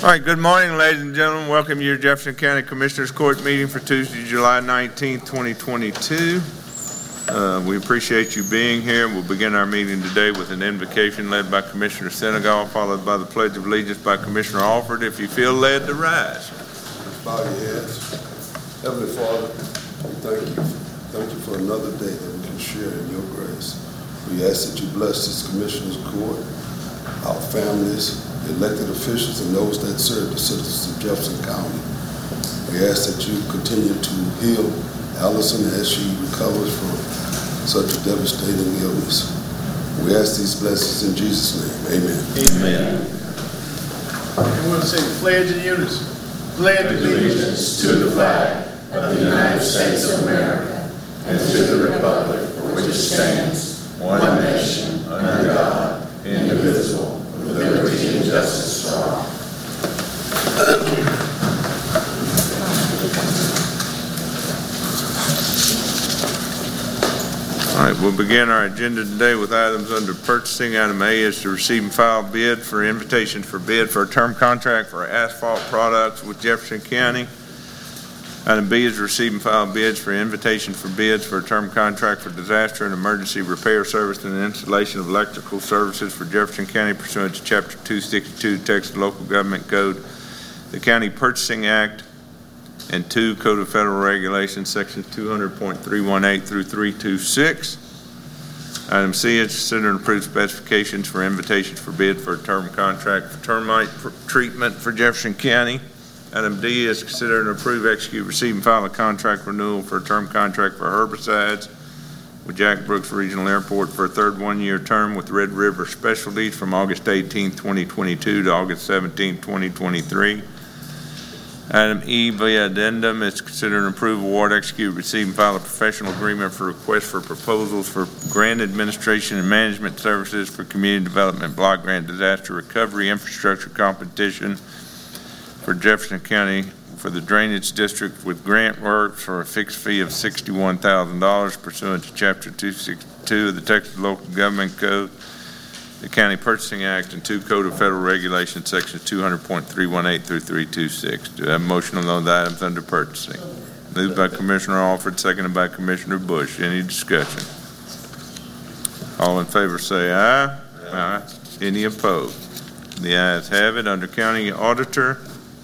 All right, good morning, ladies and gentlemen. Welcome to your Jefferson County Commissioners Court meeting for Tuesday, July 19th, 2022. We appreciate you being here. We'll begin our meeting today with an invocation led by Commissioner Senegal, followed by the Pledge of Allegiance by Commissioner Alford. If you feel led to rise. Bow your heads. Heavenly Father, we thank you for another day that we can share in your grace. We ask that you bless this Commissioners Court, our families, elected officials, and those that serve the citizens of Jefferson County. We ask that you continue to heal Allison as she recovers from such a devastating illness. We ask these blessings in Jesus' name. Amen. Amen. I want to say the pledge in unison. Pledge allegiance to the flag of the United States of America and to the republic for which it stands, one nation, under God, indivisible, with liberty and justice for all. All right, we'll begin our agenda today with items under purchasing. Item A is to receive and file bid for invitations for bid for a term contract for asphalt products with Jefferson County. Item B is to receive and file bids for invitation for bids for a term contract for disaster and emergency repair service and installation of electrical services for Jefferson County pursuant to Chapter 262 Texas Local Government Code, the County Purchasing Act, and 2 Code of Federal Regulations, Sections 200.318 through 326. Item C is consider and approve specifications for invitations for bid for a term contract for termite treatment for Jefferson County. Item D is consider and approve, execute, receive, and file a contract renewal for a term contract for herbicides with Jack Brooks Regional Airport for a third one-year term with Red River Specialties from August 18, 2022 to August 17, 2023. Item E, via addendum, is consider and approve, award, execute, receive, and file a professional agreement for request for proposals for grant administration and management services for community development block grant disaster recovery infrastructure competition for Jefferson County for the Drainage District with grant work for a fixed fee of $61,000 pursuant to Chapter 262 of the Texas Local Government Code, the County Purchasing Act, and 2 Code of Federal Regulations, Sections 200.318 through 326. Do I have a motion on those items under purchasing? Moved by Commissioner Alford, seconded by Commissioner Bush. Any discussion? All in favor say aye. Aye. Any opposed? The ayes have it. Under County Auditor,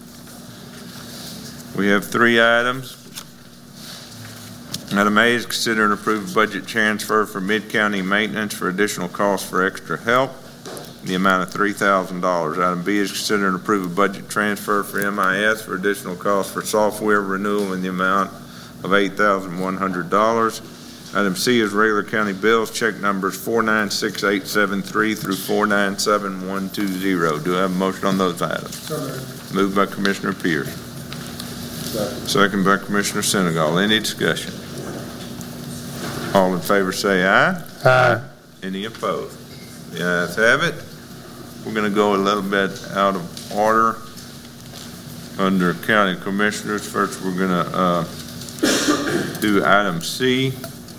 we have 3 items. Item A is consider and approve budget transfer for mid-county maintenance for additional costs for extra help in the amount of $3,000. Item B is consider and approve a budget transfer for MIS for additional costs for software renewal in the amount of $8,100. Item C is regular county bills, check numbers 496873 through 497120. Do I have a motion on those items? Moved by Commissioner Pierce. Second by Commissioner Senegal. Any discussion? All in favor say aye. Aye. Any opposed? The ayes have it. We're going to go a little bit out of order under County Commissioners. First, we're going to do item C.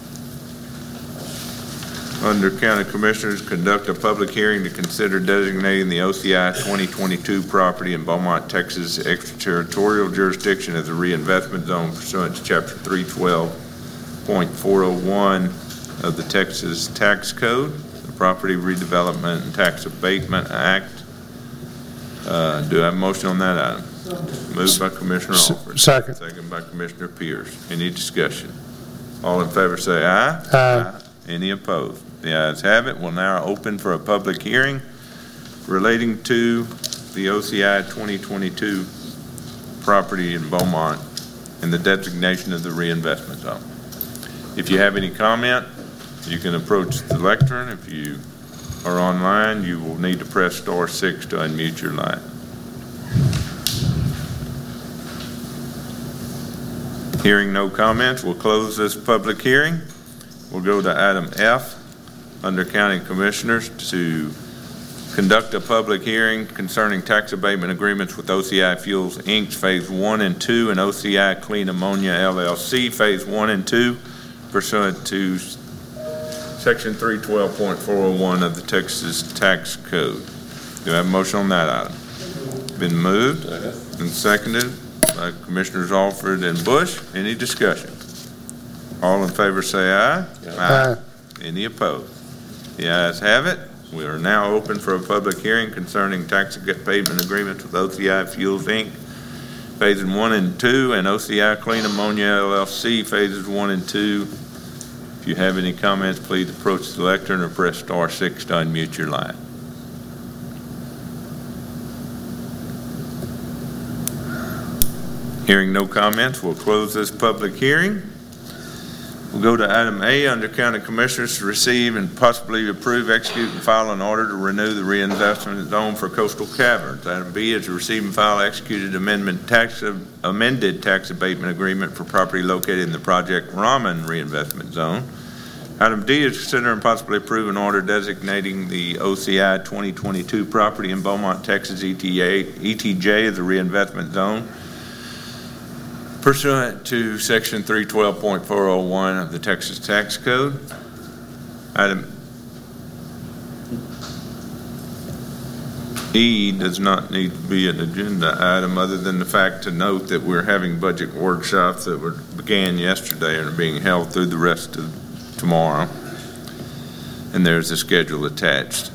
Under County Commissioners, conduct a public hearing to consider designating the OCI 2022 property in Beaumont, Texas extraterritorial jurisdiction as a reinvestment zone pursuant to Chapter 312.401 of the Texas Tax Code, the Property Redevelopment and Tax Abatement Act. Do I have a motion on that item? Moved by Commissioner Alford. Second. Second by Commissioner Pierce. Any discussion? All in favor say aye. Aye. Any opposed? The ayes have it. We'll now open for a public hearing relating to the OCI 2022 property in Beaumont and the designation of the reinvestment zone. If you have any comment, you can approach the lectern. If you are online, you will need to press *6 to unmute your line. Hearing no comments, we'll close this public hearing. We'll go to item F under County Commissioners to conduct a public hearing concerning tax abatement agreements with OCI Fuels Inc. Phase 1 and 2 and OCI Clean Ammonia LLC Phase 1 and 2 pursuant to Section 312.401 of the Texas Tax Code. Do I have a motion on that item? Been moved and seconded by Commissioners Alford and Bush. Any discussion? All in favor say aye. Aye. Any opposed? The ayes have it. We are now open for a public hearing concerning tax abatement agreement with OCI Fuels, Inc., Phases 1 and 2, and OCI Clean Ammonia LLC, Phases 1 and 2. If you have any comments, please approach the lectern or press star 6 to unmute your line. Hearing no comments, we'll close this public hearing. We'll go to item A under County Commissioners to receive and possibly approve, execute, and file an order to renew the reinvestment zone for Coastal Caverns. Item B is to receive and file executed amended tax abatement agreement for property located in the Project Raman reinvestment zone. Item D is consider and possibly approve an order designating the OCI 2022 property in Beaumont, Texas ETJ as a reinvestment zone pursuant to Section 312.401 of the Texas Tax Code. Item E does not need to be an agenda item other than the fact to note that we're having budget workshops that began yesterday and are being held through the rest of tomorrow, and there's a schedule attached.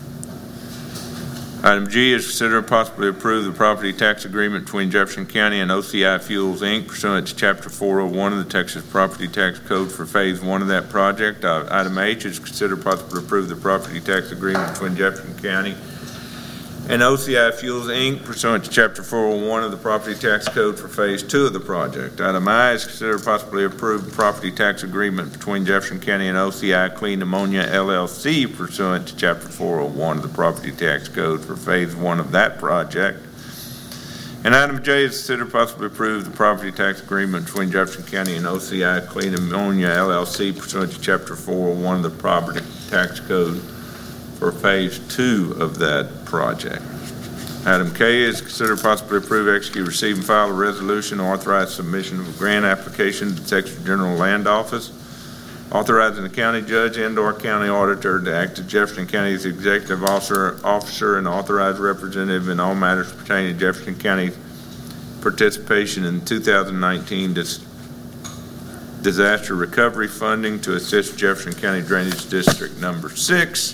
Item G is consider and possibly approve the property tax agreement between Jefferson County and OCI Fuels, Inc. pursuant to Chapter 401 of the Texas Property Tax Code for Phase 1 of that project. Item H is consider and possibly approve the property tax agreement between Jefferson County and OCI Fuels, Inc. pursuant to Chapter 401 of the Property Tax Code for Phase 2 of the project. Item I is consider and possibly approve the property tax agreement between Jefferson County and OCI Clean Ammonia LLC pursuant to Chapter 401 of the Property Tax Code for Phase 1 of that project. And item J is consider and possibly approve the property tax agreement between Jefferson County and OCI Clean Ammonia LLC pursuant to Chapter 401 of the Property Tax Code for Phase 2 of that project. Item K is consider possibly approve, execute, receive, and file a resolution to authorize submission of a grant application to the Texas General Land Office, authorizing the county judge and/or county auditor to act as Jefferson County's executive officer and authorized representative in all matters pertaining to Jefferson County's participation in 2019 disaster recovery funding to assist Jefferson County Drainage District Number 6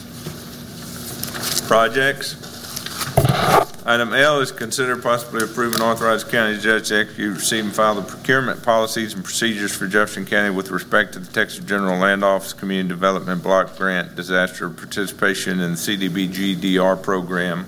projects. Item L is consider possibly approve and authorize county judge to execute, receive, and file the procurement policies and procedures for Jefferson County with respect to the Texas General Land Office Community Development Block Grant disaster participation in the CDBG-DR program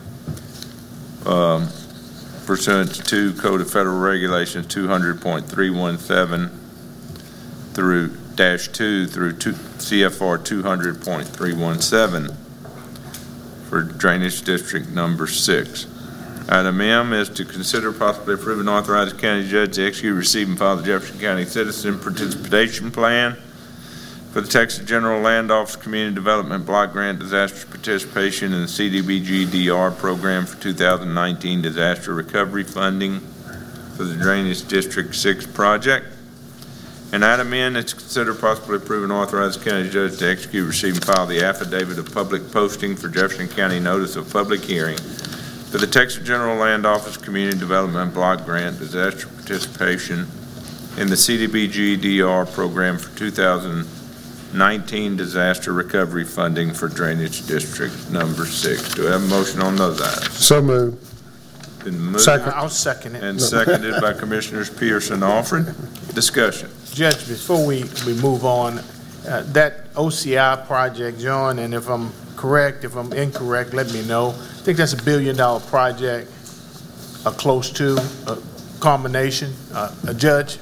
pursuant to Code of Federal Regulations 200.317 through -2 through CFR 200.317 for Drainage District Number 6. Item M is to consider possibly approve and authorize the county judge to execute, receive, and file the Jefferson County Citizen Participation Plan for the Texas General Land Office Community Development Block Grant Disaster Participation in the CDBG-DR program for 2019 disaster recovery funding for the Drainage District 6 project. And item N is to consider possibly approve and authorize the county judge to execute, receive, and file the affidavit of public posting for Jefferson County notice of public hearing for the Texas General Land Office Community Development Block Grant disaster participation in the CDBG-DR program for 2019 disaster recovery funding for Drainage District Number 6. Do I have a motion on those items? So moved. Been moved Second. I'll second it. and seconded by Commissioners Pierce and Alford. Discussion. Judge, before we move on, that OCI project, John, and if I'm correct, if I'm incorrect, let me know. I think that's $1 billion project, close to a combination. A judge?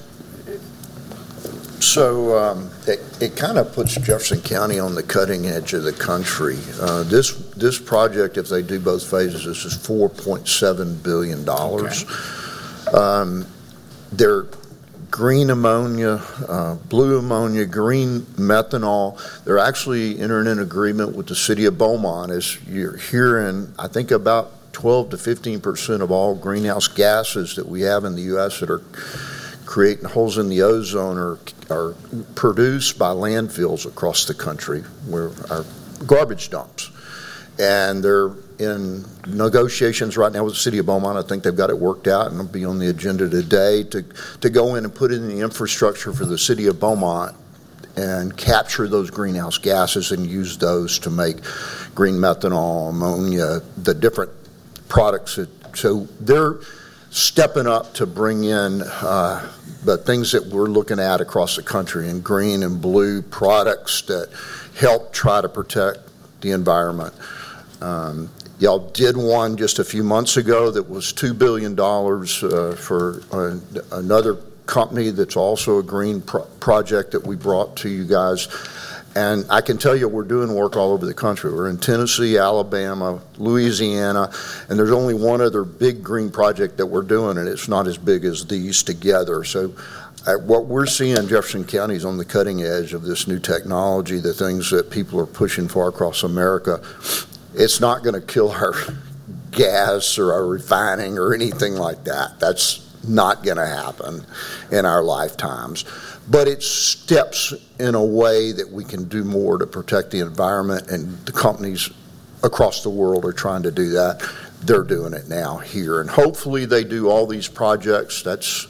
So it kind of puts Jefferson County on the cutting edge of the country. This project, if they do both phases, this is $4.7 billion. Okay. They're green ammonia, blue ammonia, green methanol. They're actually entering an agreement with the city of Beaumont. As you're hearing, I think about 12 to 15% of all greenhouse gases that we have in the U.S. that are creating holes in the ozone are produced by landfills across the country, where our garbage dumps. And they're in negotiations right now with the city of Beaumont. I think they've got it worked out, and it'll be on the agenda today to go in and put in the infrastructure for the city of Beaumont and capture those greenhouse gases and use those to make green methanol, ammonia, the different products. So they're stepping up to bring in the things that we're looking at across the country in green and blue products that help try to protect the environment. Y'all did one just a few months ago that was $2 billion for another company that's also a green project that we brought to you guys. And I can tell you we're doing work all over the country. We're in Tennessee, Alabama, Louisiana, and there's only one other big green project that we're doing, and it's not as big as these together. So what we're seeing, Jefferson County is on the cutting edge of this new technology, the things that people are pushing for across America. It's not going to kill our gas or our refining or anything like that. That's not going to happen in our lifetimes. But it steps in a way that we can do more to protect the environment, and the companies across the world are trying to do that. They're doing it now here, and hopefully they do all these projects. That's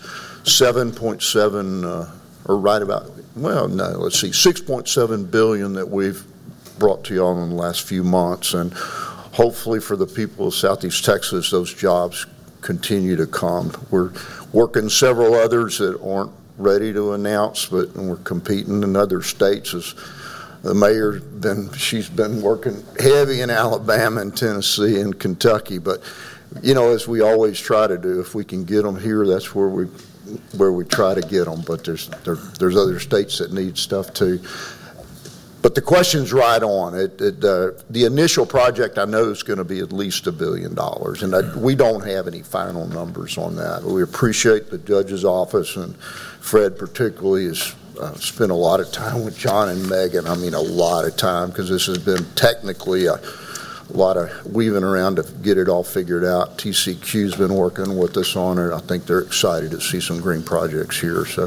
7.7 or right about, well, no, let's see, 6.7 billion that we've brought to y'all in the last few months, and hopefully for the people of Southeast Texas, those jobs continue to come. We're working several others that aren't ready to announce, but we're competing in other states. As the mayor, she's been working heavy in Alabama and Tennessee and Kentucky. But you know, as we always try to do, if we can get them here, that's where we try to get them. But there's other states that need stuff too. But the question's right on. The initial project I know is going to be at least $1 billion, and we don't have any final numbers on that. We appreciate the judge's office, and Fred particularly has spent a lot of time with John and Megan. I mean, a lot of time, because this has been technically a lot of weaving around to get it all figured out. TCQ's been working with us on it. I think they're excited to see some green projects here. So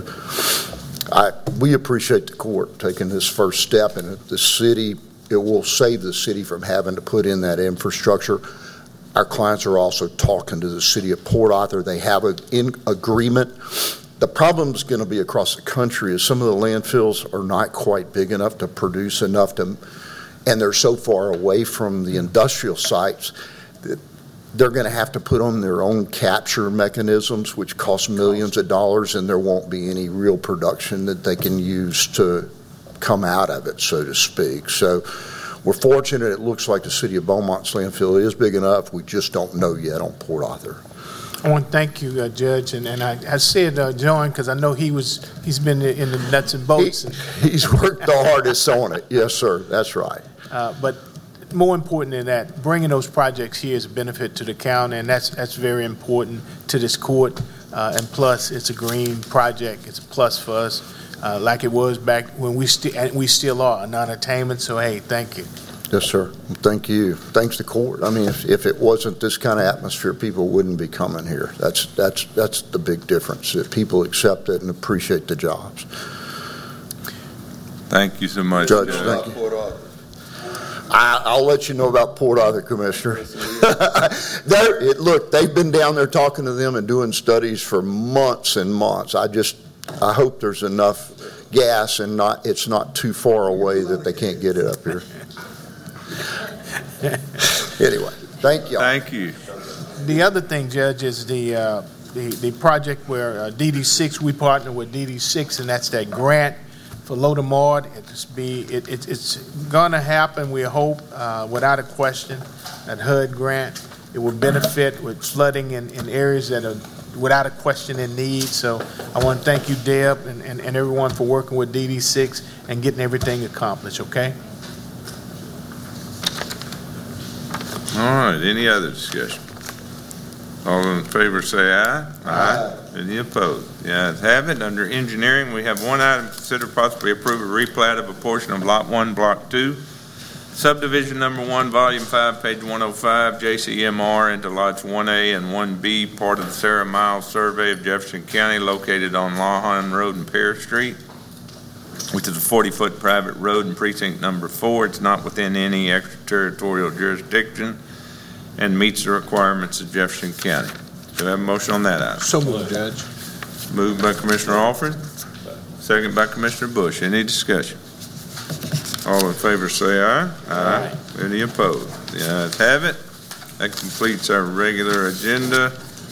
we appreciate the court taking this first step, and the city, it will save the city from having to put in that infrastructure. Our clients are also talking to the city of Port Arthur. They have an agreement. The problem is going to be across the country is some of the landfills are not quite big enough to produce enough to, and they're so far away from the industrial sites that they're going to have to put on their own capture mechanisms, which cost millions of dollars, and there won't be any real production that they can use to come out of it, so to speak. So we're fortunate. It looks like the city of Beaumont's landfill is big enough. We just don't know yet on Port Arthur. I want to thank you, Judge, and I said John because I know he's been in the nuts and bolts. He's worked the hardest on it. Yes, sir. That's right. But more important than that, bringing those projects here is a benefit to the county, and that's very important to this court. And plus, it's a green project. It's a plus for us, like it was back when we still are a non-attainment. So hey, thank you. Yes, sir. Thank you. Thanks to court. I mean, if it wasn't this kind of atmosphere, people wouldn't be coming here. That's the big difference. That people accept it and appreciate the jobs. Thank you so much, Judge. Thank you. Port Arthur. I'll let you know about Port Arthur, Commissioner. Look, they've been down there talking to them and doing studies for months and months. I hope there's enough gas and it's not too far away that they can't get it up here. Anyway, thank you. Thank you. The other thing, Judge, is the project where DD6, we partner with DD6, and that's that grant for Lodomard. It's going to happen, we hope, without a question, that HUD grant. It will benefit with flooding in areas that are without a question in need. So I want to thank you, Deb, and everyone for working with DD6 and getting everything accomplished, okay? All right, any other discussion? All in favor say aye. Aye. Any opposed? The ayes have it. Under engineering, we have one item, consider possibly approve a replat of a portion of Lot 1, Block 2, Subdivision Number 1, Volume 5, page 105, JCMR into Lots 1A and 1B, part of the Sarah Miles Survey of Jefferson County, located on Lawhon Road and Pear Street, which is a 40-foot private road in precinct number 4. It's not within any extraterritorial jurisdiction. and meets the requirements of Jefferson County. Do I have a motion on that item? So moved, Judge. Moved by Commissioner Alford, second by Commissioner Bush. Any discussion? All in favor say aye. Aye. Any opposed? The ayes have it. That completes our regular agenda.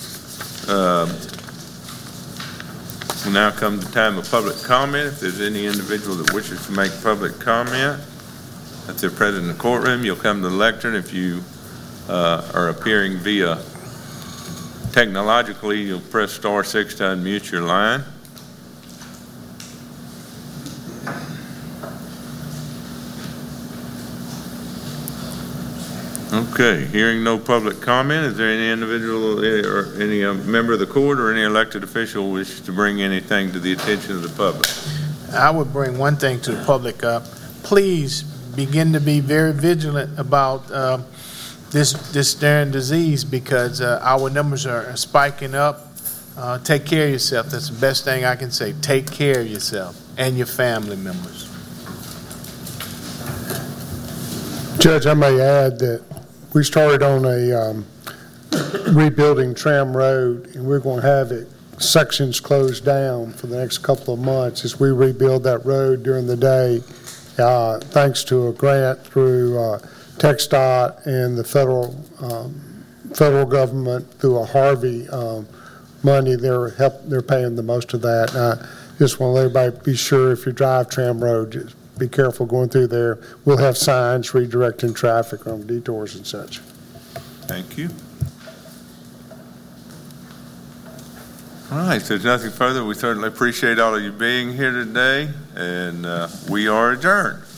We now come to time of public comment. If there's any individual that wishes to make public comment, if they're present in the courtroom, you'll come to the lectern. If you are appearing via technologically, you'll press *6 to unmute your line. Okay, hearing no public comment, is there any individual or any member of the court or any elected official wish to bring anything to the attention of the public? I would bring one thing to the public up. Please begin to be very vigilant about this darn disease, because our numbers are spiking up. Take care of yourself. That's the best thing I can say. Take care of yourself and your family members. Judge, I may add that we started on a rebuilding Tram Road, and we're going to have it sections closed down for the next couple of months as we rebuild that road during the day, thanks to a grant through TxDOT and the federal government through a Harvey money. They're paying the most of that. And I just want to let everybody be sure, if you drive Tram Road, just be careful going through there. We'll have signs redirecting traffic on detours and such. Thank you. All right, if there's nothing further, we certainly appreciate all of you being here today, and we are adjourned.